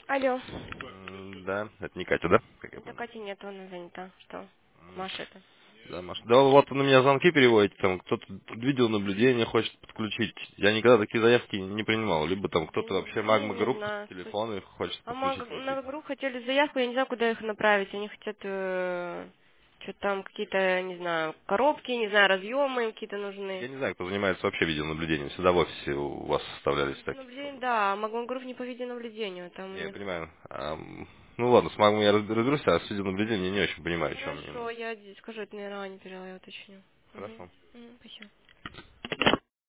Алло. Да, это не Катя, да? Как я Это понял. Катя нет, она занята. Что? Маша это. Да, Маша. Да, вот вы на меня звонки переводите, там кто-то видеонаблюдение хочет подключить. Я никогда такие заявки не принимал. Либо там Я кто-то вообще не, Магма не Групп, знаю. телефоны хочет А подключить на какие-то. ГРУ хотели заявку, я не знаю, куда их направить. Они хотят что-то там какие-то, не знаю, коробки, не знаю, разъемы какие-то нужны. Я не знаю, кто занимается вообще видеонаблюдением. Всегда в офисе у вас составлялись такие. Видеонаблюдение, да, а Магма Групп не по видеонаблюдению, там у Не, я них. понимаю. Ну ладно, с Магмой я разберусь, а с видеонаблюдением я не очень понимаю, о чем мне Хорошо, именно. я скажу, это, наверное, Аня перевела, я уточню. Угу. Хорошо. Спасибо.